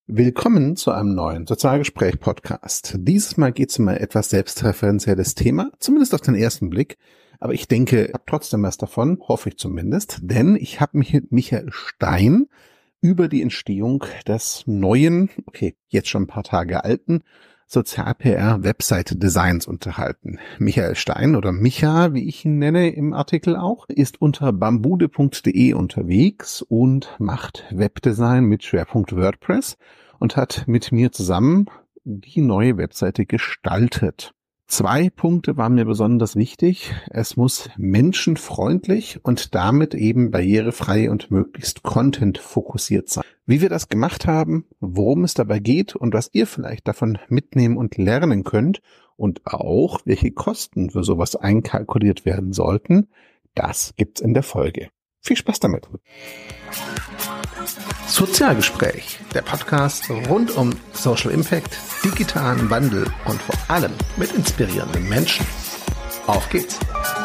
Willkommen zu einem neuen Sozialgespräch-Podcast. Dieses Mal geht es um ein etwas selbstreferenzielles Thema, zumindest auf den ersten Blick. Aber ich denke, ich habe trotzdem was davon, hoffe ich zumindest, denn ich habe mich mit Michael Stein über die Entstehung des neuen, jetzt schon ein paar Tage alten, Sozial-PR-Webseite-Designs unterhalten. Michael Stein oder Micha, wie ich ihn nenne im Artikel auch, ist unter bambude.de unterwegs und macht Webdesign mit Schwerpunkt WordPress und hat mit mir zusammen die neue Webseite gestaltet. 2 Punkte waren mir besonders wichtig. Es muss menschenfreundlich und damit eben barrierefrei und möglichst contentfokussiert sein. Wie wir das gemacht haben, worum es dabei geht und was ihr vielleicht davon mitnehmen und lernen könnt und auch, welche Kosten für sowas einkalkuliert werden sollten, das gibt's in der Folge. Viel Spaß damit! Sozialgespräch, der Podcast rund um Social Impact, digitalen Wandel und vor allem mit inspirierenden Menschen. Auf geht's!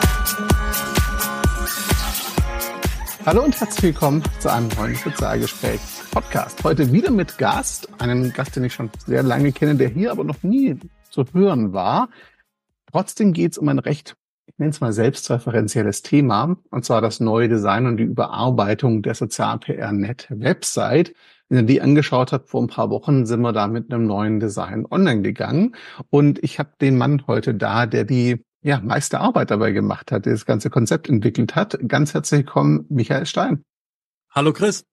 Hallo und herzlich willkommen zu einem neuen Sozialgespräch-Podcast. Heute wieder mit Gast, einem Gast, den ich schon sehr lange kenne, der hier aber noch nie zu hören war. Trotzdem geht's um ein recht, ich nenne es mal selbstreferenzielles Thema, und zwar das neue Design und die Überarbeitung der Sozial-PR-Net-Website. Wenn ihr die angeschaut habt, vor ein paar Wochen sind wir da mit einem neuen Design online gegangen. Und ich habe den Mann heute da, der die meiste Arbeit dabei gemacht hat, der das ganze Konzept entwickelt hat. Ganz herzlich willkommen, Michael Stein. Hallo Chris.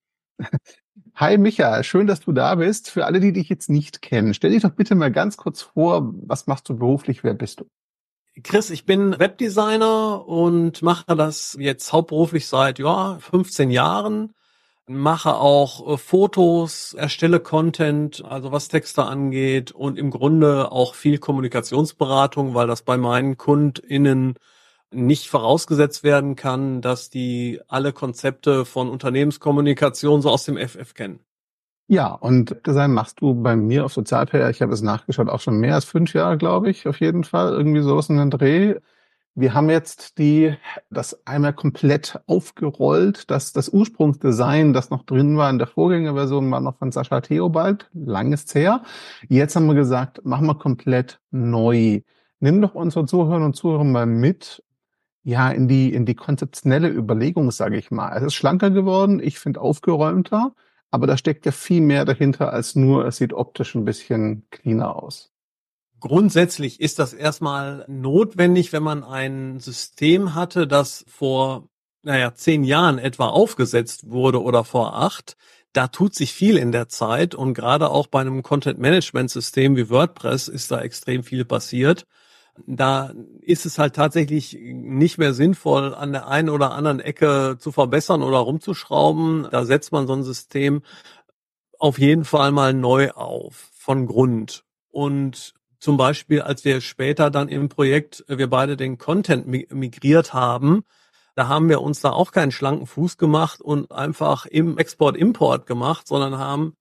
Hi Michael, schön, dass du da bist. Für alle, die dich jetzt nicht kennen, stell dich doch bitte mal ganz kurz vor, was machst du beruflich, wer bist du? Chris, ich bin Webdesigner und mache das jetzt hauptberuflich seit 15 Jahren. Mache auch Fotos, erstelle Content, also was Texte angeht und im Grunde auch viel Kommunikationsberatung, weil das bei meinen KundInnen nicht vorausgesetzt werden kann, dass die alle Konzepte von Unternehmenskommunikation so aus dem FF kennen. Ja, und Design machst du bei mir auf Sozial-PR, ich habe es nachgeschaut, auch schon mehr als 5 Jahre, glaube ich, auf jeden Fall, irgendwie sowas in den Dreh. Wir haben jetzt das einmal komplett aufgerollt, das Ursprungsdesign, das noch drin war in der Vorgängerversion, war noch von Sascha Theobald, lang ist's her. Jetzt haben wir gesagt, machen wir komplett neu. Nimm doch unsere Zuhörerinnen und Zuhörer mal mit, in die konzeptionelle Überlegung, sage ich mal. Es ist schlanker geworden, ich finde aufgeräumter. Aber da steckt ja viel mehr dahinter als nur, es sieht optisch ein bisschen cleaner aus. Grundsätzlich ist das erstmal notwendig, wenn man ein System hatte, das vor 10 Jahren etwa aufgesetzt wurde oder vor 8. Da tut sich viel in der Zeit und gerade auch bei einem Content-Management-System wie WordPress ist da extrem viel passiert. Da ist es halt tatsächlich nicht mehr sinnvoll, an der einen oder anderen Ecke zu verbessern oder rumzuschrauben. Da setzt man so ein System auf jeden Fall mal neu auf, von Grund. Und zum Beispiel, als wir später dann im Projekt, wir beide den Content migriert haben, da haben wir uns da auch keinen schlanken Fuß gemacht und einfach im Export-Import gemacht, sondern haben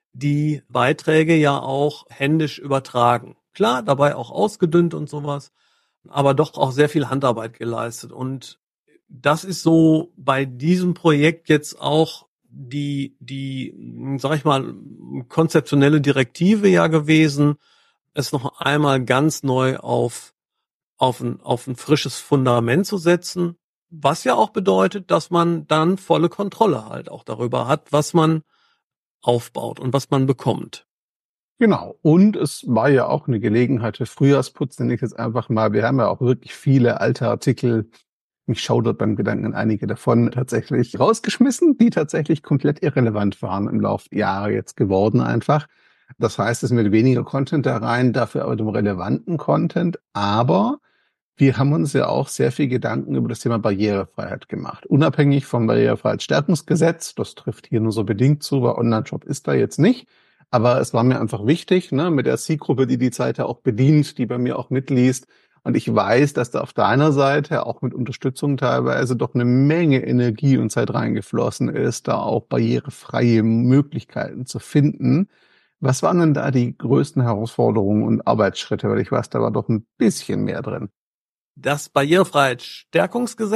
die Beiträge ja auch händisch übertragen. Klar, dabei auch ausgedünnt und sowas, aber doch auch sehr viel Handarbeit geleistet. Und das ist so bei diesem Projekt jetzt auch die, sag ich mal, konzeptionelle Direktive ja gewesen, es noch einmal ganz neu auf ein frisches Fundament zu setzen, was ja auch bedeutet, dass man dann volle Kontrolle halt auch darüber hat, was man aufbaut und was man bekommt. Genau. Und es war ja auch eine Gelegenheit für Frühjahrsputz, nenne ich jetzt einfach mal. Wir haben ja auch wirklich viele alte Artikel. Mich schaudert beim Gedanken an einige davon tatsächlich rausgeschmissen, die tatsächlich komplett irrelevant waren im Laufe der Jahre jetzt geworden einfach. Das heißt, es wird weniger Content da rein, dafür aber dem relevanten Content. Aber wir haben uns ja auch sehr viel Gedanken über das Thema Barrierefreiheit gemacht. Unabhängig vom Barrierefreiheitsstärkungsgesetz, das trifft hier nur so bedingt zu, weil Online-Shop ist da jetzt nicht. Aber es war mir einfach wichtig, mit der Zielgruppe, die Seite auch bedient, die bei mir auch mitliest. Und ich weiß, dass da auf deiner Seite auch mit Unterstützung teilweise doch eine Menge Energie und Zeit reingeflossen ist, da auch barrierefreie Möglichkeiten zu finden. Was waren denn da die größten Herausforderungen und Arbeitsschritte? Weil ich weiß, da war doch ein bisschen mehr drin. Das Barrierefreiheitsstärkungsgesetz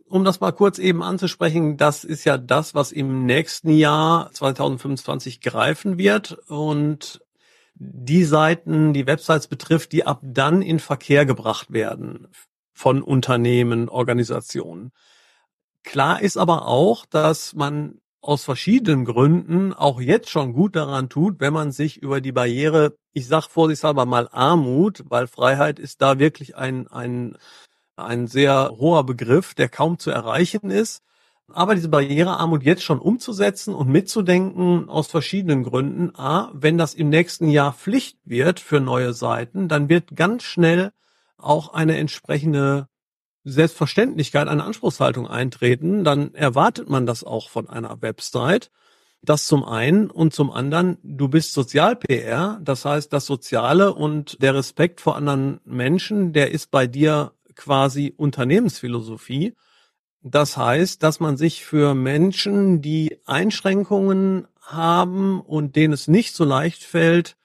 um das mal kurz eben anzusprechen, das ist ja das, was im nächsten Jahr 2025 greifen wird und die Seiten, die Websites betrifft, die ab dann in Verkehr gebracht werden von Unternehmen, Organisationen. Klar ist aber auch, dass man aus verschiedenen Gründen auch jetzt schon gut daran tut, wenn man sich über die Barriere, ich sag vorsichtshalber mal Armut, weil Freiheit ist da wirklich ein sehr hoher Begriff, der kaum zu erreichen ist. Aber diese Barrierearmut jetzt schon umzusetzen und mitzudenken aus verschiedenen Gründen. A, wenn das im nächsten Jahr Pflicht wird für neue Seiten, dann wird ganz schnell auch eine entsprechende Selbstverständlichkeit, eine Anspruchshaltung eintreten. Dann erwartet man das auch von einer Website. Das zum einen und zum anderen, du bist Sozial-PR. Das heißt, das Soziale und der Respekt vor anderen Menschen, der ist bei dir quasi Unternehmensphilosophie. Das heißt, dass man sich für Menschen, die Einschränkungen haben und denen es nicht so leicht fällt,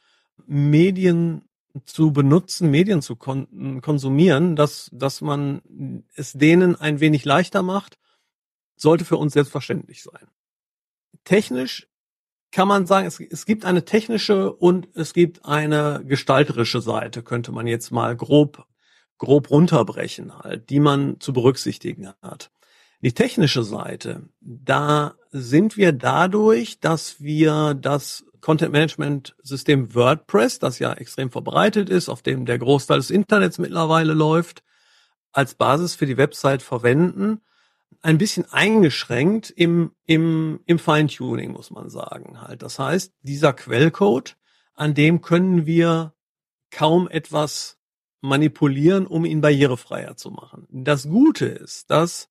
Medien zu benutzen, Medien zu konsumieren, dass man es denen ein wenig leichter macht, sollte für uns selbstverständlich sein. Technisch kann man sagen, es gibt eine technische und es gibt eine gestalterische Seite, könnte man jetzt mal grob runterbrechen halt, die man zu berücksichtigen hat. Die technische Seite, da sind wir dadurch, dass wir das Content-Management-System WordPress, das ja extrem verbreitet ist, auf dem der Großteil des Internets mittlerweile läuft, als Basis für die Website verwenden, ein bisschen eingeschränkt im Feintuning, muss man sagen halt. Das heißt, dieser Quellcode, an dem können wir kaum etwas manipulieren, um ihn barrierefreier zu machen. Das Gute ist, dass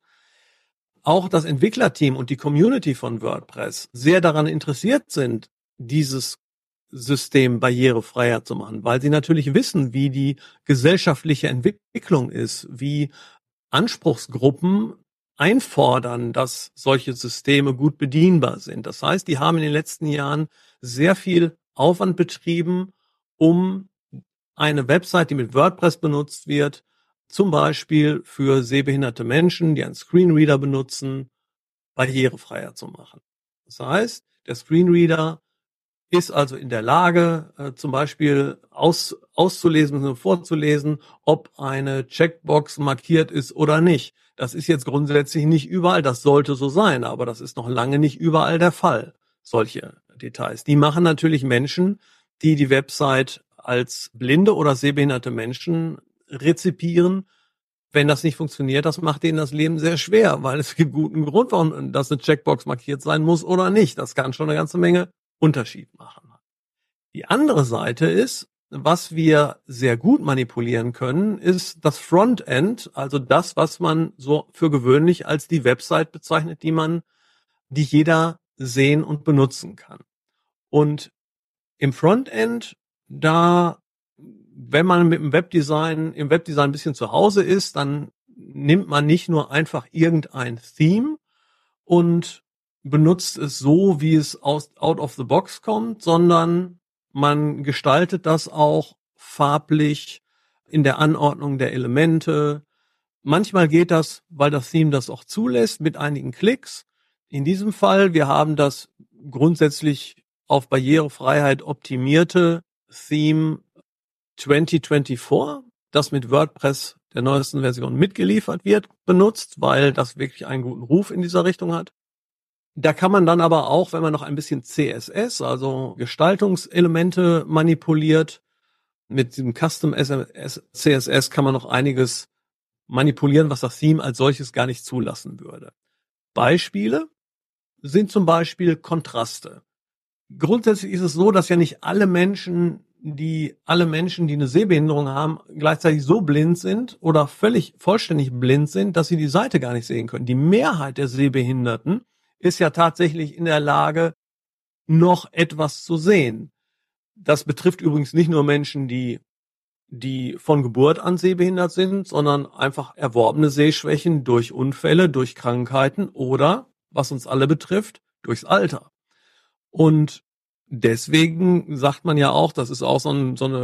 auch das Entwicklerteam und die Community von WordPress sehr daran interessiert sind, dieses System barrierefreier zu machen, weil sie natürlich wissen, wie die gesellschaftliche Entwicklung ist, wie Anspruchsgruppen einfordern, dass solche Systeme gut bedienbar sind. Das heißt, die haben in den letzten Jahren sehr viel Aufwand betrieben, um eine Website, die mit WordPress benutzt wird, zum Beispiel für sehbehinderte Menschen, die einen Screenreader benutzen, barrierefreier zu machen. Das heißt, der Screenreader ist also in der Lage, zum Beispiel auszulesen, vorzulesen, ob eine Checkbox markiert ist oder nicht. Das ist jetzt grundsätzlich nicht überall, das sollte so sein, aber das ist noch lange nicht überall der Fall, solche Details. Die machen natürlich Menschen, die die Website als blinde oder sehbehinderte Menschen rezipieren. Wenn das nicht funktioniert, das macht denen das Leben sehr schwer, weil es gibt guten Grund, warum das eine Checkbox markiert sein muss oder nicht. Das kann schon eine ganze Menge Unterschied machen. Die andere Seite ist, was wir sehr gut manipulieren können, ist das Frontend, also das, was man so für gewöhnlich als die Website bezeichnet, die jeder sehen und benutzen kann. Und im Frontend, wenn man im Webdesign ein bisschen zu Hause ist, dann nimmt man nicht nur einfach irgendein Theme und benutzt es so, wie es out of the box kommt, sondern man gestaltet das auch farblich in der Anordnung der Elemente. Manchmal geht das, weil das Theme das auch zulässt, mit einigen Klicks. In diesem Fall, wir haben das grundsätzlich auf Barrierefreiheit optimierte Theme 2024, das mit WordPress der neuesten Version mitgeliefert wird, benutzt, weil das wirklich einen guten Ruf in dieser Richtung hat. Da kann man dann aber auch, wenn man noch ein bisschen CSS, also Gestaltungselemente manipuliert, mit diesem Custom CSS kann man noch einiges manipulieren, was das Theme als solches gar nicht zulassen würde. Beispiele sind zum Beispiel Kontraste. Grundsätzlich ist es so, dass ja nicht alle Menschen, die eine Sehbehinderung haben, gleichzeitig so blind sind oder vollständig blind sind, dass sie die Seite gar nicht sehen können. Die Mehrheit der Sehbehinderten ist ja tatsächlich in der Lage, noch etwas zu sehen. Das betrifft übrigens nicht nur Menschen, die von Geburt an sehbehindert sind, sondern einfach erworbene Sehschwächen durch Unfälle, durch Krankheiten oder, was uns alle betrifft, durchs Alter. Und Deswegen sagt man ja auch, das ist auch so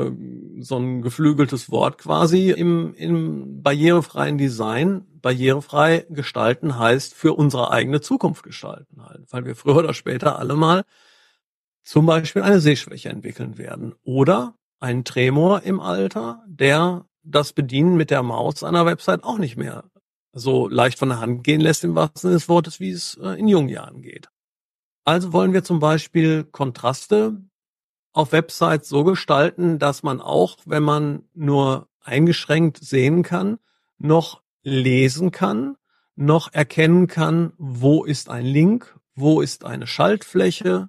ein geflügeltes Wort quasi im barrierefreien Design. Barrierefrei gestalten heißt für unsere eigene Zukunft gestalten halt, weil wir früher oder später alle mal zum Beispiel eine Sehschwäche entwickeln werden oder einen Tremor im Alter, der das Bedienen mit der Maus einer Website auch nicht mehr so leicht von der Hand gehen lässt im wahrsten Sinne des Wortes, wie es in jungen Jahren geht. Also wollen wir zum Beispiel Kontraste auf Websites so gestalten, dass man auch, wenn man nur eingeschränkt sehen kann, noch lesen kann, noch erkennen kann, wo ist ein Link, wo ist eine Schaltfläche.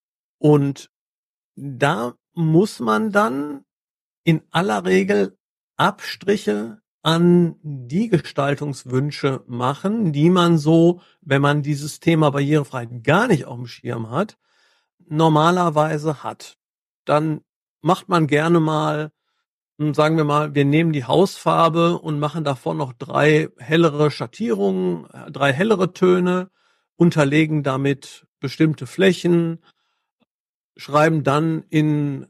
Und da muss man dann in aller Regel Abstriche an die Gestaltungswünsche machen, die man so, wenn man dieses Thema Barrierefreiheit gar nicht auf dem Schirm hat, normalerweise hat. Dann macht man gerne mal, sagen wir mal, wir nehmen die Hausfarbe und machen davon noch 3 hellere Schattierungen, 3 hellere Töne, unterlegen damit bestimmte Flächen, schreiben dann in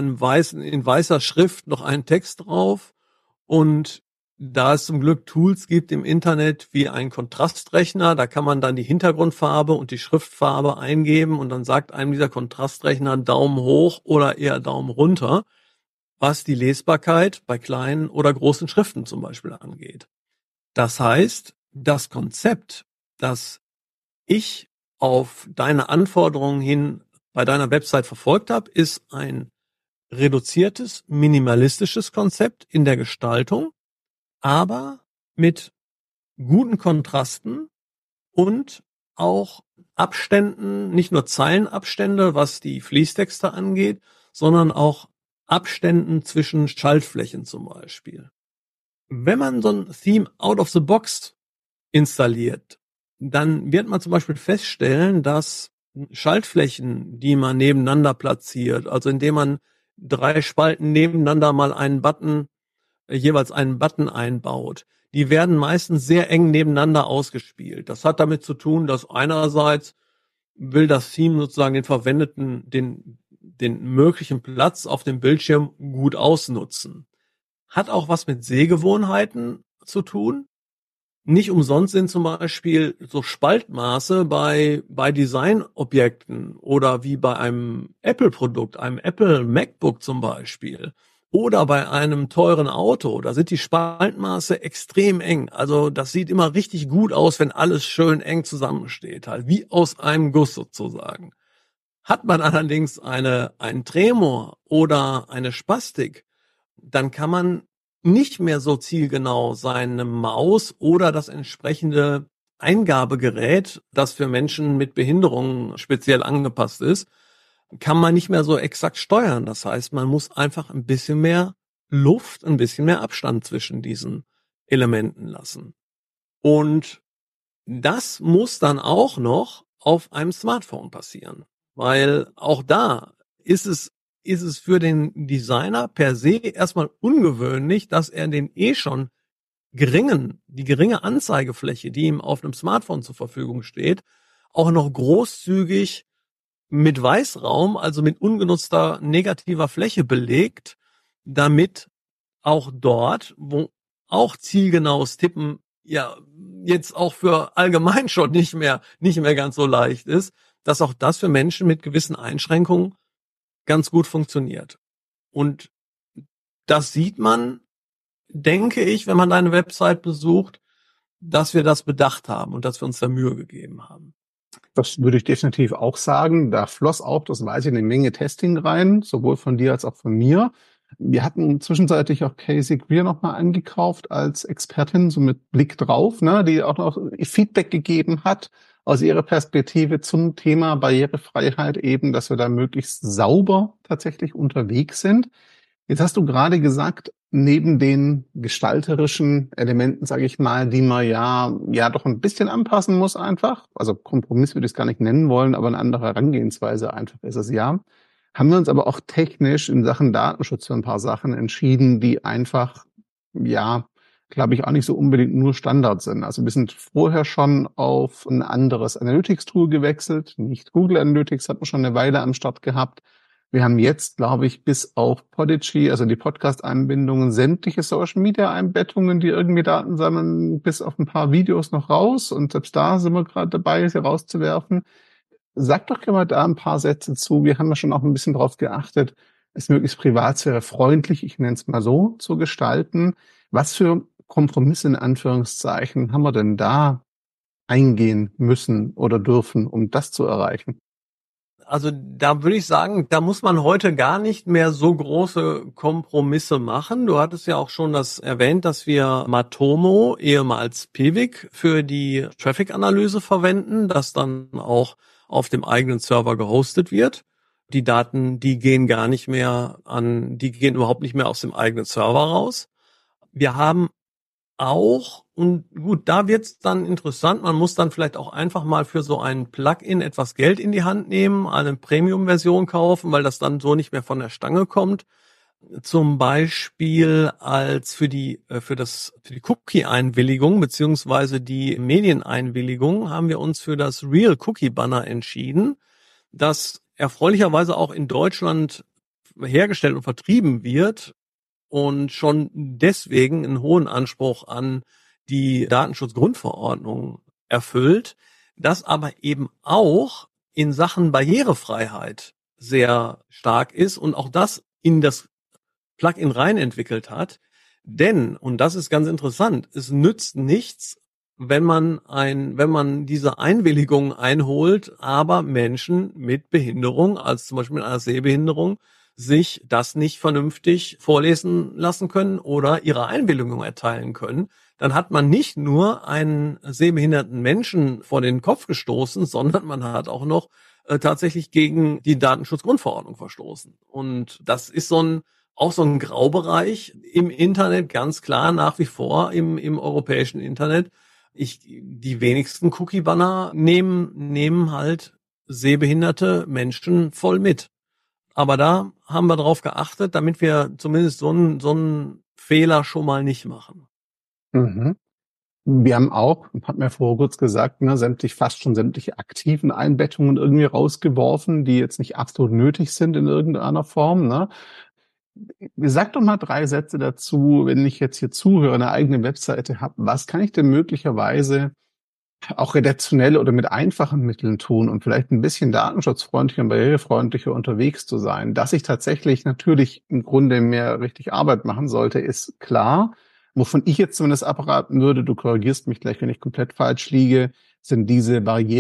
weißer Schrift noch einen Text drauf. Und da es zum Glück Tools gibt im Internet wie ein Kontrastrechner, da kann man dann die Hintergrundfarbe und die Schriftfarbe eingeben und dann sagt einem dieser Kontrastrechner Daumen hoch oder eher Daumen runter, was die Lesbarkeit bei kleinen oder großen Schriften zum Beispiel angeht. Das heißt, das Konzept, das ich auf deine Anforderungen hin bei deiner Website verfolgt habe, ist ein reduziertes, minimalistisches Konzept in der Gestaltung, aber mit guten Kontrasten und auch Abständen, nicht nur Zeilenabstände, was die Fließtexte angeht, sondern auch Abständen zwischen Schaltflächen zum Beispiel. Wenn man so ein Theme out of the box installiert, dann wird man zum Beispiel feststellen, dass Schaltflächen, die man nebeneinander platziert, also indem man 3 Spalten nebeneinander mal jeweils einen Button einbaut, die werden meistens sehr eng nebeneinander ausgespielt. Das hat damit zu tun, dass einerseits will das Theme sozusagen den möglichen Platz auf dem Bildschirm gut ausnutzen. Hat auch was mit Sehgewohnheiten zu tun. Nicht umsonst sind zum Beispiel so Spaltmaße bei Designobjekten oder wie bei einem Apple-Produkt, einem Apple MacBook zum Beispiel oder bei einem teuren Auto, da sind die Spaltmaße extrem eng. Also das sieht immer richtig gut aus, wenn alles schön eng zusammensteht, halt wie aus einem Guss sozusagen. Hat man allerdings einen Tremor oder eine Spastik, dann kann man nicht mehr so zielgenau seine Maus oder das entsprechende Eingabegerät, das für Menschen mit Behinderungen speziell angepasst ist, kann man nicht mehr so exakt steuern. Das heißt, man muss einfach ein bisschen mehr Luft, ein bisschen mehr Abstand zwischen diesen Elementen lassen. Und das muss dann auch noch auf einem Smartphone passieren, weil auch da ist es für den Designer per se erstmal ungewöhnlich, dass er die geringe Anzeigefläche, die ihm auf einem Smartphone zur Verfügung steht, auch noch großzügig mit Weißraum, also mit ungenutzter negativer Fläche belegt, damit auch dort, wo auch zielgenaues Tippen ja jetzt auch für allgemein schon nicht mehr ganz so leicht ist, dass auch das für Menschen mit gewissen Einschränkungen ganz gut funktioniert. Und das sieht man, denke ich, wenn man deine Website besucht, dass wir das bedacht haben und dass wir uns da Mühe gegeben haben. Das würde ich definitiv auch sagen. Da floss auch, das weiß ich, eine Menge Testing rein, sowohl von dir als auch von mir. Wir hatten zwischenzeitlich auch Casey Greer nochmal angekauft als Expertin, so mit Blick drauf, ne, die auch noch Feedback gegeben hat aus ihrer Perspektive zum Thema Barrierefreiheit eben, dass wir da möglichst sauber tatsächlich unterwegs sind. Jetzt hast du gerade gesagt, neben den gestalterischen Elementen, sage ich mal, die man ja doch ein bisschen anpassen muss einfach, also Kompromiss würde ich es gar nicht nennen wollen, aber eine andere Herangehensweise einfach ist es ja, haben wir uns aber auch technisch in Sachen Datenschutz für ein paar Sachen entschieden, die einfach, ja, glaube ich, auch nicht so unbedingt nur Standard sind. Also wir sind vorher schon auf ein anderes Analytics-Tool gewechselt. Nicht Google Analytics hat man schon eine Weile am Start gehabt. Wir haben jetzt, glaube ich, bis auf Podigy, also die Podcast-Einbindungen, sämtliche Social-Media-Einbettungen, die irgendwie Daten sammeln, bis auf ein paar Videos noch raus. Und selbst da sind wir gerade dabei, sie rauszuwerfen. Sag doch gerne mal da ein paar Sätze zu. Wir haben ja schon auch ein bisschen darauf geachtet, es möglichst privatsphärefreundlich, ich nenne es mal so, zu gestalten. Was für Kompromisse in Anführungszeichen haben wir denn da eingehen müssen oder dürfen, um das zu erreichen? Also da würde ich sagen, da muss man heute gar nicht mehr so große Kompromisse machen. Du hattest ja auch schon das erwähnt, dass wir Matomo, ehemals Piwik, für die Traffic-Analyse verwenden, das dann auch auf dem eigenen Server gehostet wird. Die Daten, die gehen überhaupt nicht mehr aus dem eigenen Server raus. Wir haben auch, und gut, da wird's dann interessant, man muss dann vielleicht auch einfach mal für so ein Plugin etwas Geld in die Hand nehmen, eine Premium-Version kaufen, weil das dann so nicht mehr von der Stange kommt. Zum Beispiel als für die Cookie-Einwilligung beziehungsweise die Medieneinwilligung haben wir uns für das Real Cookie Banner entschieden, das erfreulicherweise auch in Deutschland hergestellt und vertrieben wird und schon deswegen einen hohen Anspruch an die Datenschutzgrundverordnung erfüllt, das aber eben auch in Sachen Barrierefreiheit sehr stark ist und auch das in das Plugin rein entwickelt hat. Denn, und das ist ganz interessant, es nützt nichts, wenn man diese Einwilligung einholt, aber Menschen mit Behinderung, als zum Beispiel mit einer Sehbehinderung, sich das nicht vernünftig vorlesen lassen können oder ihre Einwilligung erteilen können, dann hat man nicht nur einen sehbehinderten Menschen vor den Kopf gestoßen, sondern man hat auch noch tatsächlich gegen die Datenschutzgrundverordnung verstoßen. Und das ist auch so ein Graubereich im Internet, ganz klar nach wie vor im europäischen Internet. Die wenigsten Cookie-Banner nehmen halt sehbehinderte Menschen voll mit. Aber da haben wir drauf geachtet, damit wir zumindest so einen Fehler schon mal nicht machen. Mhm. Wir haben auch, hat mir vorher kurz gesagt, ne, fast schon sämtliche aktiven Einbettungen irgendwie rausgeworfen, die jetzt nicht absolut nötig sind in irgendeiner Form, ne? Sag doch mal 3 Sätze dazu, wenn ich jetzt hier zuhöre, eine eigene Webseite habe. Was kann ich denn möglicherweise auch redaktionell oder mit einfachen Mitteln tun, um vielleicht ein bisschen datenschutzfreundlicher und barrierefreundlicher unterwegs zu sein? Dass ich tatsächlich natürlich im Grunde mehr richtig Arbeit machen sollte, ist klar. Wovon ich jetzt zumindest abraten würde, du korrigierst mich gleich, wenn ich komplett falsch liege, sind diese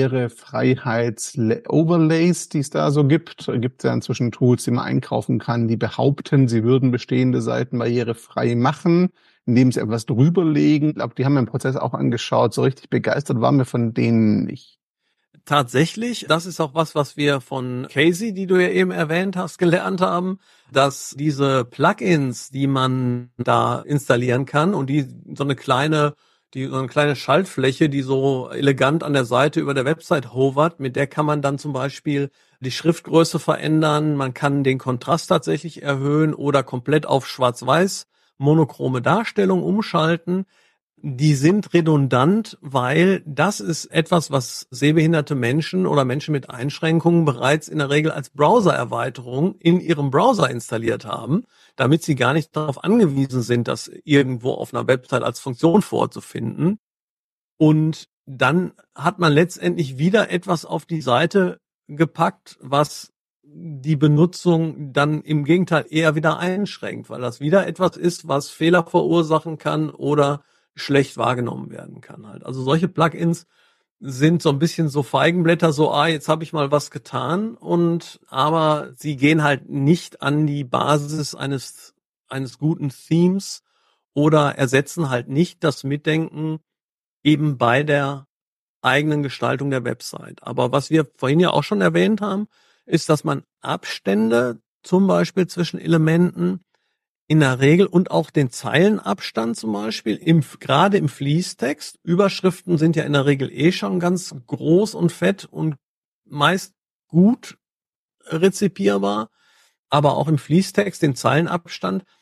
Barrierefreiheits-Overlays, die es da so gibt. Da gibt es ja inzwischen Tools, die man einkaufen kann, die behaupten, sie würden bestehende Seiten barrierefrei machen, indem sie etwas drüberlegen. Ich glaube, die haben wir im Prozess auch angeschaut. So richtig begeistert waren wir von denen nicht. Tatsächlich, das ist auch was wir von Casey, die du ja eben erwähnt hast, gelernt haben, dass diese Plugins, die man da installieren kann und so eine kleine Schaltfläche, die so elegant an der Seite über der Website hovert, mit der kann man dann zum Beispiel die Schriftgröße verändern, man kann den Kontrast tatsächlich erhöhen oder komplett auf Schwarz-Weiß monochrome Darstellung umschalten. Die sind redundant, weil das ist etwas, was sehbehinderte Menschen oder Menschen mit Einschränkungen bereits in der Regel als Browser-Erweiterung in ihrem Browser installiert haben, damit sie gar nicht darauf angewiesen sind, das irgendwo auf einer Website als Funktion vorzufinden. Und dann hat man letztendlich wieder etwas auf die Seite gepackt, was die Benutzung dann im Gegenteil eher wieder einschränkt, weil das wieder etwas ist, was Fehler verursachen kann oder schlecht wahrgenommen werden kann halt. Also solche Plugins sind so ein bisschen so Feigenblätter, so, jetzt habe ich mal was getan aber sie gehen halt nicht an die Basis eines guten Themes oder ersetzen halt nicht das Mitdenken eben bei der eigenen Gestaltung der Website. Aber was wir vorhin ja auch schon erwähnt haben, ist, dass man Abstände zum Beispiel zwischen Elementen in der Regel und auch den Zeilenabstand zum Beispiel, gerade im Fließtext. Überschriften sind ja in der Regel schon ganz groß und fett und meist gut rezipierbar. Aber auch im Fließtext, den Zeilenabstand,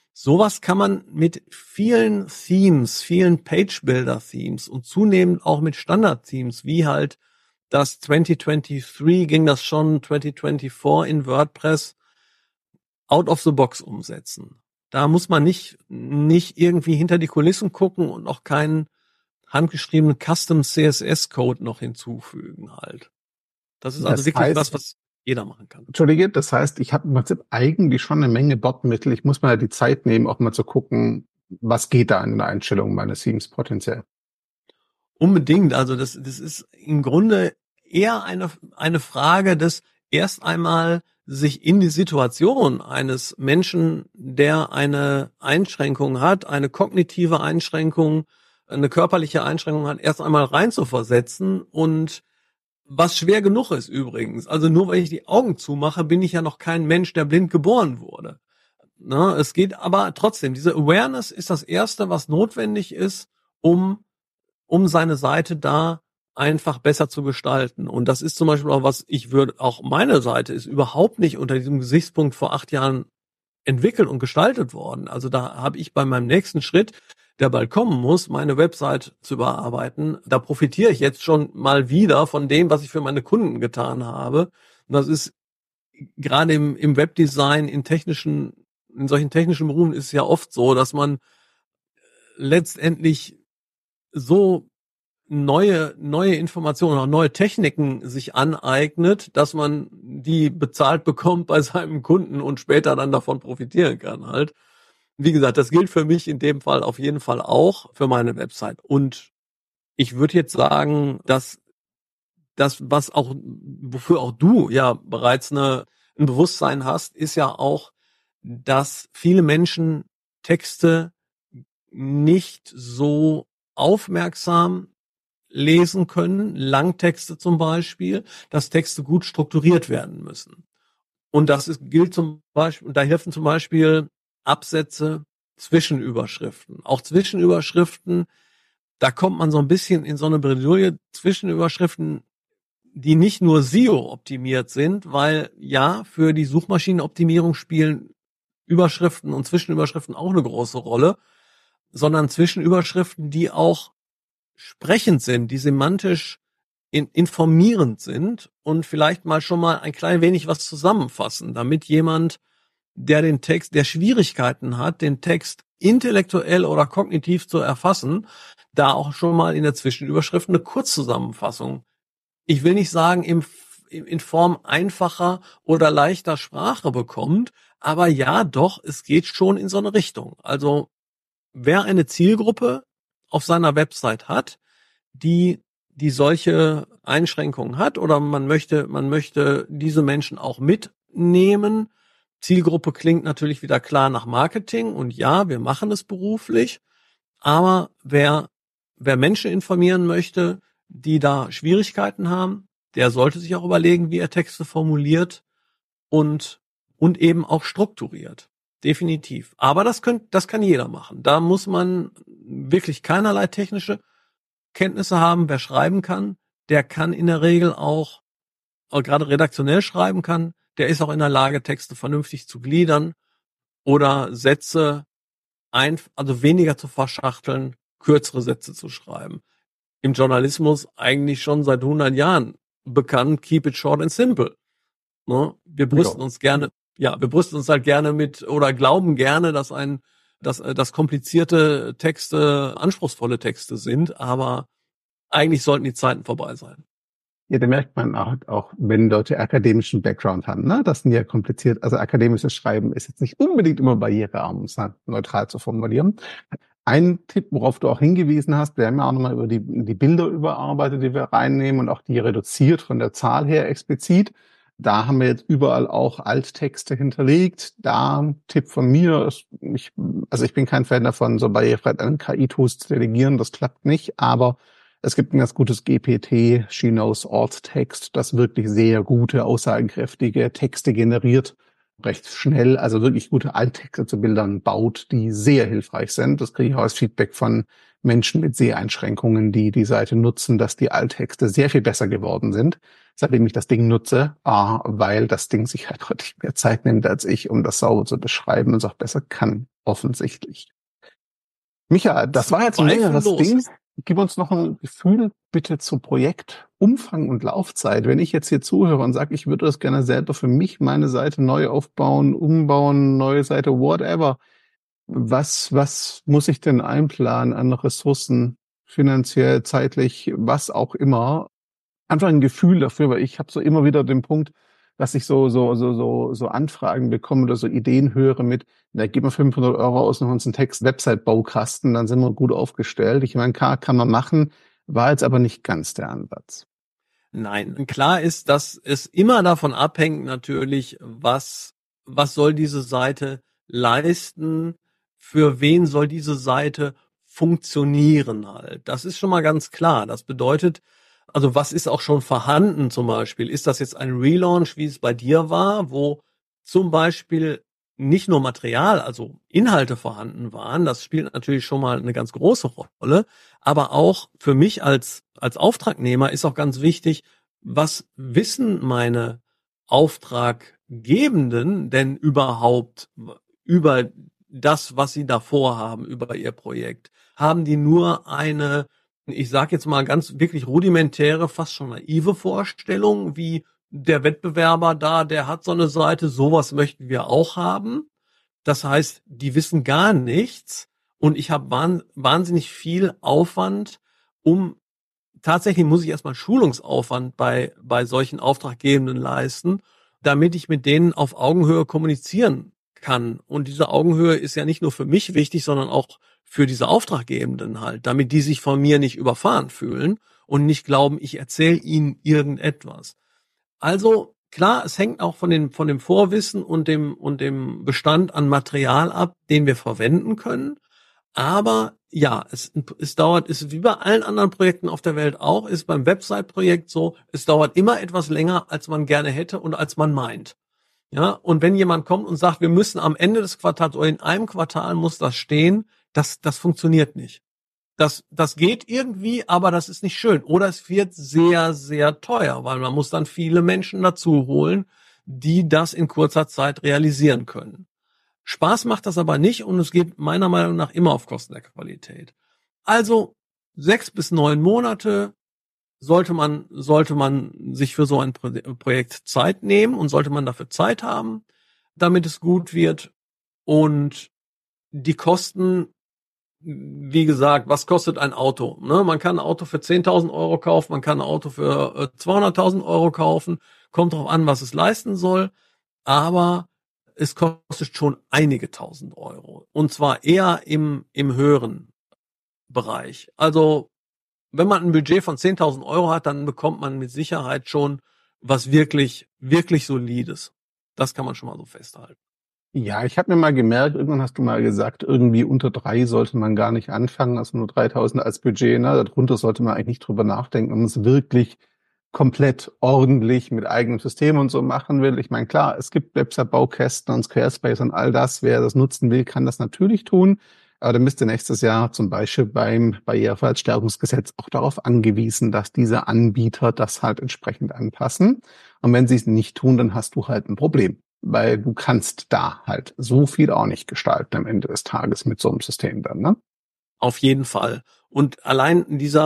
Sowas kann man mit vielen Themes, vielen Page-Builder-Themes und zunehmend auch mit Standard-Themes, wie halt das 2023 ging das schon, 2024 in WordPress, out of the box umsetzen. Da muss man nicht irgendwie hinter die Kulissen gucken und auch keinen handgeschriebenen Custom CSS-Code noch hinzufügen halt. Das ist also Das wirklich heißt, was jeder machen kann. Entschuldige, das heißt, ich habe im Prinzip eigentlich schon eine Menge Botmittel. Ich muss mal die Zeit nehmen, auch mal zu gucken, was geht da in der Einstellung meines Themes potenziell. Unbedingt. Also das ist im Grunde eher eine Frage des erst einmal sich in die Situation eines Menschen, der eine Einschränkung hat, eine kognitive Einschränkung, eine körperliche Einschränkung hat, erst einmal reinzuversetzen und was schwer genug ist übrigens. Also nur weil ich die Augen zumache, bin ich ja noch kein Mensch, der blind geboren wurde. Ne? Es geht aber trotzdem, diese Awareness ist das Erste, was notwendig ist, um seine Seite da einfach besser zu gestalten. Und das ist zum Beispiel auch was, auch meine Seite ist überhaupt nicht unter diesem Gesichtspunkt vor 8 Jahren entwickelt und gestaltet worden. Also da habe ich bei meinem nächsten Schritt, der bald kommen muss, meine Website zu überarbeiten, da profitiere ich jetzt schon mal wieder von dem, was ich für meine Kunden getan habe. Und das ist gerade im Webdesign, in solchen technischen Berufen ist es ja oft so, dass man letztendlich so neue Informationen oder neue Techniken sich aneignet, dass man die bezahlt bekommt bei seinem Kunden und später dann davon profitieren kann halt. Wie gesagt, das gilt für mich in dem Fall auf jeden Fall auch für meine Website. Und ich würde jetzt sagen, dass das, wofür auch du ja bereits ein Bewusstsein hast, ist ja auch, dass viele Menschen Texte nicht so aufmerksam lesen können, Langtexte zum Beispiel, dass Texte gut strukturiert werden müssen. Und gilt zum Beispiel, und da helfen zum Beispiel Absätze, Zwischenüberschriften. Auch Zwischenüberschriften, da kommt man so ein bisschen in so eine Bredouille, Zwischenüberschriften, die nicht nur SEO optimiert sind, weil ja, für die Suchmaschinenoptimierung spielen Überschriften und Zwischenüberschriften auch eine große Rolle, sondern Zwischenüberschriften, die auch sprechend sind, die semantisch informierend sind und vielleicht mal schon mal ein klein wenig was zusammenfassen, damit jemand, der Schwierigkeiten hat, den Text intellektuell oder kognitiv zu erfassen, da auch schon mal in der Zwischenüberschrift eine Kurzzusammenfassung. Ich will nicht sagen in Form einfacher oder leichter Sprache bekommt, aber ja, doch, es geht schon in so eine Richtung. Also wer eine Zielgruppe auf seiner Website hat, die solche Einschränkungen hat oder man möchte diese Menschen auch mitnehmen. Zielgruppe klingt natürlich wieder klar nach Marketing und ja, wir machen es beruflich, aber wer Menschen informieren möchte, die da Schwierigkeiten haben, der sollte sich auch überlegen, wie er Texte formuliert und eben auch strukturiert. Definitiv. Aber das kann jeder machen. Da muss man wirklich keinerlei technische Kenntnisse haben. Wer schreiben kann, der kann in der Regel auch gerade redaktionell schreiben kann, der ist auch in der Lage, Texte vernünftig zu gliedern oder Sätze also weniger zu verschachteln, kürzere Sätze zu schreiben. Im Journalismus eigentlich schon seit 100 Jahren bekannt, keep it short and simple. Ne? Wir brüsten uns halt gerne mit oder glauben gerne, dass komplizierte Texte anspruchsvolle Texte sind, aber eigentlich sollten die Zeiten vorbei sein. Ja, da merkt man auch, wenn Leute akademischen Background haben, ne? Das sind ja kompliziert. Also akademisches Schreiben ist jetzt nicht unbedingt immer barrierearm, um es neutral zu formulieren. Ein Tipp, worauf du auch hingewiesen hast, wir haben ja auch nochmal über die Bilder überarbeitet, die wir reinnehmen und auch die reduziert von der Zahl her explizit. Da haben wir jetzt überall auch Alttexte hinterlegt. Da ein Tipp von mir, ich bin kein Fan davon, so barrierefrei an KI-Tools zu delegieren, das klappt nicht, aber es gibt ein ganz gutes GPT, She Knows Alt Text, das wirklich sehr gute, aussagekräftige Texte generiert, recht schnell, also wirklich gute Alttexte zu Bildern baut, die sehr hilfreich sind. Das kriege ich auch als Feedback von Menschen mit Seheinschränkungen, die die Seite nutzen, dass die Alttexte sehr viel besser geworden sind, seitdem ich das Ding nutze, weil das Ding sich halt deutlich mehr Zeit nimmt als ich, um das sauber zu beschreiben und es auch besser kann. offensichtlich. Micha, das war jetzt ein längeres Zweifellos. Ding. Gib uns noch ein Gefühl bitte zu Projektumfang und Laufzeit. Wenn ich jetzt hier zuhöre und sage, ich würde das gerne selber für mich, meine Seite neu aufbauen, umbauen, neue Seite, whatever. Was muss ich denn einplanen an Ressourcen, finanziell, zeitlich, was auch immer? Einfach ein Gefühl dafür, weil ich habe so immer wieder den Punkt, dass ich so Anfragen bekomme oder so Ideen höre mit, na, gib mir 500 € aus, noch uns einen Text-Website-Baukasten, dann sind wir gut aufgestellt. Ich meine, klar, kann man machen, war jetzt aber nicht ganz der Ansatz. Nein, klar ist, dass es immer davon abhängt natürlich, was soll diese Seite leisten, für wen soll diese Seite funktionieren halt. Das ist schon mal ganz klar. Das bedeutet, also was ist auch schon vorhanden zum Beispiel? Ist das jetzt ein Relaunch, wie es bei dir war, wo zum Beispiel nicht nur Material, also Inhalte vorhanden waren, das spielt natürlich schon mal eine ganz große Rolle, aber auch für mich als Auftragnehmer ist auch ganz wichtig, was wissen meine Auftraggebenden denn überhaupt über das, was sie da vorhaben, über ihr Projekt? Haben die nur eine, ich sage jetzt mal ganz wirklich rudimentäre, fast schon naive Vorstellung, wie der Wettbewerber da, der hat so eine Seite, sowas möchten wir auch haben. Das heißt, die wissen gar nichts und ich habe wahnsinnig viel Aufwand, um tatsächlich muss ich erstmal Schulungsaufwand bei solchen Auftraggebenden leisten, damit ich mit denen auf Augenhöhe kommunizieren kann. Und diese Augenhöhe ist ja nicht nur für mich wichtig, sondern auch für diese Auftraggebenden halt, damit die sich von mir nicht überfahren fühlen und nicht glauben, ich erzähle ihnen irgendetwas. Also klar, es hängt auch von dem Vorwissen und dem Bestand an Material ab, den wir verwenden können. Aber ja, es dauert, ist wie bei allen anderen Projekten auf der Welt auch, ist beim Website-Projekt so, es dauert immer etwas länger, als man gerne hätte und als man meint. Ja, und wenn jemand kommt und sagt, wir müssen am Ende des Quartals oder in einem Quartal muss das stehen, das funktioniert nicht. Das geht irgendwie, aber das ist nicht schön. Oder es wird sehr, sehr teuer, weil man muss dann viele Menschen dazu holen, die das in kurzer Zeit realisieren können. Spaß macht das aber nicht und es geht meiner Meinung nach immer auf Kosten der Qualität. Also 6 bis 9 Monate sollte man sich für so ein Projekt Zeit nehmen und sollte man dafür Zeit haben, damit es gut wird. Und die Kosten, wie gesagt, was kostet ein Auto? Ne? Man kann ein Auto für 10.000 € kaufen, man kann ein Auto für 200.000 € kaufen. Kommt drauf an, was es leisten soll. Aber es kostet schon einige tausend Euro. Und zwar eher im höheren Bereich. Also, wenn man ein Budget von 10.000 € hat, dann bekommt man mit Sicherheit schon was wirklich, wirklich Solides. Das kann man schon mal so festhalten. Ja, ich habe mir mal gemerkt, irgendwann hast du mal gesagt, irgendwie unter 3 sollte man gar nicht anfangen, also nur 3.000 als Budget, ne? Darunter sollte man eigentlich nicht drüber nachdenken, wenn man es wirklich komplett ordentlich mit eigenem System und so machen will. Ich meine, klar, es gibt Website-Baukästen und Squarespace und all das. Wer das nutzen will, kann das natürlich tun. Aber dann müsste nächstes Jahr zum Beispiel beim Barrierefreiheitsstärkungsgesetz auch darauf angewiesen, dass diese Anbieter das halt entsprechend anpassen. Und wenn sie es nicht tun, dann hast du halt ein Problem. Weil du kannst da halt so viel auch nicht gestalten am Ende des Tages mit so einem System dann, ne? Auf jeden Fall. Und allein diese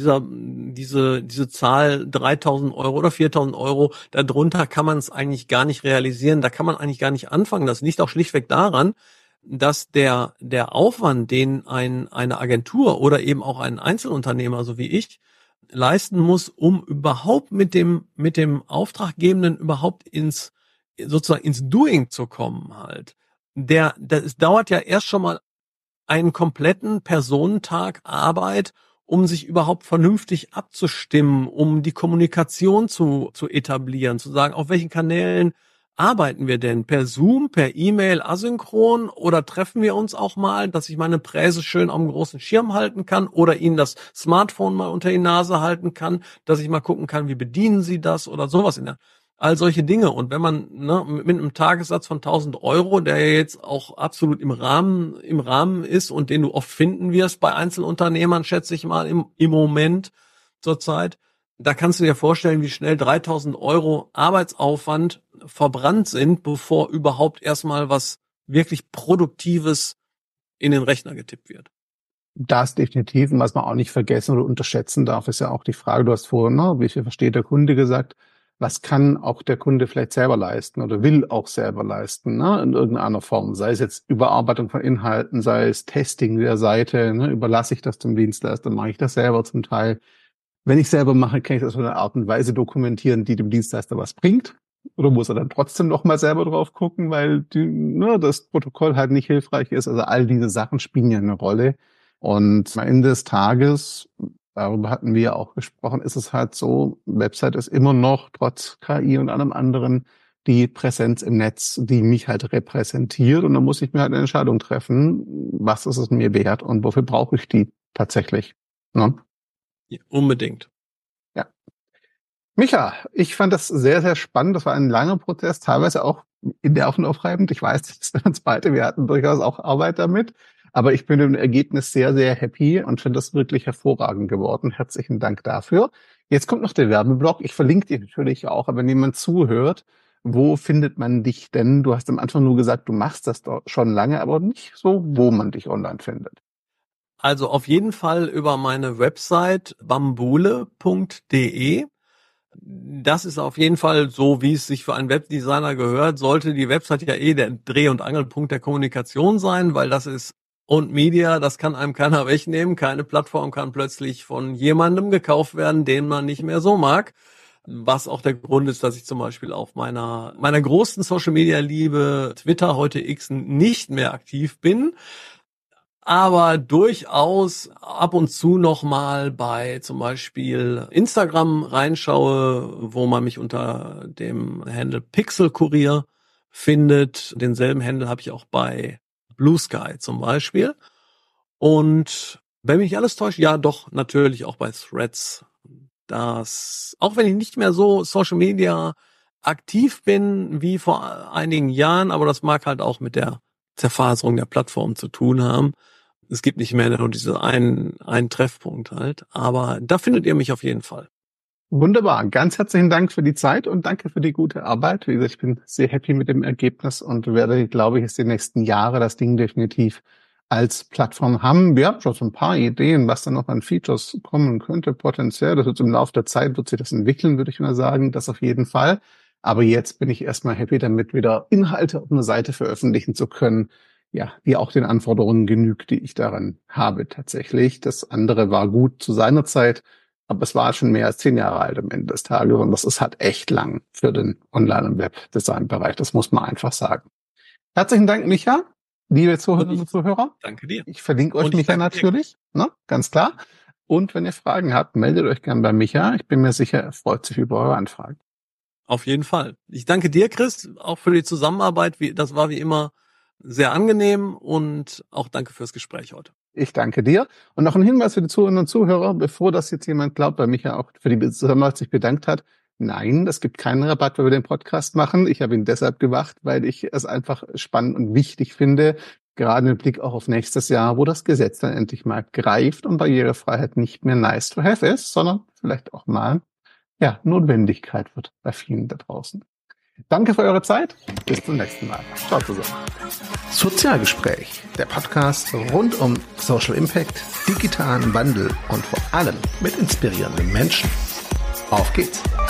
Zahl 3.000 € oder 4.000 €, darunter kann man es eigentlich gar nicht realisieren. Da kann man eigentlich gar nicht anfangen. Das liegt auch schlichtweg daran, dass der Aufwand, den eine Agentur oder eben auch ein Einzelunternehmer, so wie ich, leisten muss, um überhaupt mit dem Auftraggebenden überhaupt sozusagen ins Doing zu kommen halt. Es dauert ja erst schon mal einen kompletten Personentag Arbeit, um sich überhaupt vernünftig abzustimmen, um die Kommunikation zu etablieren, zu sagen, auf welchen Kanälen arbeiten wir denn? Per Zoom, per E-Mail, asynchron oder treffen wir uns auch mal, dass ich meine Präse schön am großen Schirm halten kann oder Ihnen das Smartphone mal unter die Nase halten kann, dass ich mal gucken kann, wie bedienen Sie das oder sowas in der all solche Dinge. Und wenn man mit einem Tagessatz von 1.000 €, der ja jetzt auch absolut im Rahmen ist und den du oft finden wirst bei Einzelunternehmern, schätze ich mal im Moment zurzeit, da kannst du dir vorstellen, wie schnell 3.000 € Arbeitsaufwand verbrannt sind, bevor überhaupt erstmal was wirklich Produktives in den Rechner getippt wird. Das definitiv. Und was man auch nicht vergessen oder unterschätzen darf, ist ja auch die Frage, du hast vorhin, wie viel versteht der Kunde gesagt, was kann auch der Kunde vielleicht selber leisten oder will auch selber leisten, in irgendeiner Form. Sei es jetzt Überarbeitung von Inhalten, sei es Testing der Seite, überlasse ich das dem Dienstleister, mache ich das selber zum Teil. Wenn ich selber mache, kann ich das auf eine Art und Weise dokumentieren, die dem Dienstleister was bringt. Oder muss er dann trotzdem noch mal selber drauf gucken, weil das Protokoll halt nicht hilfreich ist. Also all diese Sachen spielen ja eine Rolle. Und am Ende des Tages, darüber hatten wir ja auch gesprochen, ist es halt so, Website ist immer noch, trotz KI und allem anderen, die Präsenz im Netz, die mich halt repräsentiert. Und da muss ich mir halt eine Entscheidung treffen, was ist es mir wert und wofür brauche ich die tatsächlich. Ne? Ja, unbedingt. Ja. Micha, ich fand das sehr, sehr spannend. Das war ein langer Prozess, teilweise auch in Nerven aufreibend. Ich weiß, das ist uns beide, wir hatten durchaus auch Arbeit damit. Aber ich bin im Ergebnis sehr, sehr happy und finde das wirklich hervorragend geworden. Herzlichen Dank dafür. Jetzt kommt noch der Werbeblock. Ich verlinke dir natürlich auch, aber wenn jemand zuhört, wo findet man dich denn? Du hast am Anfang nur gesagt, du machst das doch schon lange, aber nicht so, wo man dich online findet. Also auf jeden Fall über meine Website bambule.de. Das ist auf jeden Fall so, wie es sich für einen Webdesigner gehört. Sollte die Website ja der Dreh- und Angelpunkt der Kommunikation sein, weil das ist und Media, das kann einem keiner wegnehmen. Keine Plattform kann plötzlich von jemandem gekauft werden, den man nicht mehr so mag. Was auch der Grund ist, dass ich zum Beispiel auf meiner großen Social-Media-Liebe Twitter, heute X, nicht mehr aktiv bin. Aber durchaus ab und zu nochmal bei zum Beispiel Instagram reinschaue, wo man mich unter dem Handle Pixelkurier findet. Denselben Handle habe ich auch bei Blue Sky zum Beispiel. Und wenn mich alles täuscht, ja doch, natürlich auch bei Threads. Das, auch wenn ich nicht mehr so Social Media aktiv bin wie vor einigen Jahren, aber das mag halt auch mit der Zerfaserung der Plattform zu tun haben. Es gibt nicht mehr nur diesen einen Treffpunkt halt, aber da findet ihr mich auf jeden Fall. Wunderbar. Ganz herzlichen Dank für die Zeit und danke für die gute Arbeit. Wie gesagt, ich bin sehr happy mit dem Ergebnis und werde, glaube ich, jetzt die nächsten Jahre das Ding definitiv als Plattform haben. Wir haben schon so ein paar Ideen, was da noch an Features kommen könnte, potenziell. Das wird im Laufe der Zeit, wird sich das entwickeln, würde ich mal sagen. Das auf jeden Fall. Aber jetzt bin ich erstmal happy damit, wieder Inhalte auf einer Seite veröffentlichen zu können, ja, die auch den Anforderungen genügt, die ich daran habe tatsächlich. Das andere war gut zu seiner Zeit, aber es war schon mehr als 10 Jahre alt am Ende des Tages und das ist halt echt lang für den Online- und Webdesign-Bereich. Das muss man einfach sagen. Herzlichen Dank, Micha, liebe Zuhörerinnen und Zuhörer. Danke dir. Ich verlinke euch Micha natürlich, ganz klar. Und wenn ihr Fragen habt, meldet euch gern bei Micha. Ich bin mir sicher, er freut sich über eure Anfragen. Auf jeden Fall. Ich danke dir, Chris, auch für die Zusammenarbeit. Das war wie immer sehr angenehm und auch danke fürs Gespräch heute. Ich danke dir. Und noch ein Hinweis für die Zuhörerinnen und Zuhörer, bevor das jetzt jemand glaubt, weil Micha auch für die Zusammenarbeit sich bedankt hat. Nein, es gibt keinen Rabatt, weil wir den Podcast machen. Ich habe ihn deshalb gemacht, weil ich es einfach spannend und wichtig finde, gerade mit Blick auch auf nächstes Jahr, wo das Gesetz dann endlich mal greift und Barrierefreiheit nicht mehr nice to have ist, sondern vielleicht auch mal Notwendigkeit wird bei vielen da draußen. Danke für eure Zeit. Bis zum nächsten Mal. Ciao zusammen. Sozialgespräch, der Podcast rund um Social Impact, digitalen Wandel und vor allem mit inspirierenden Menschen. Auf geht's.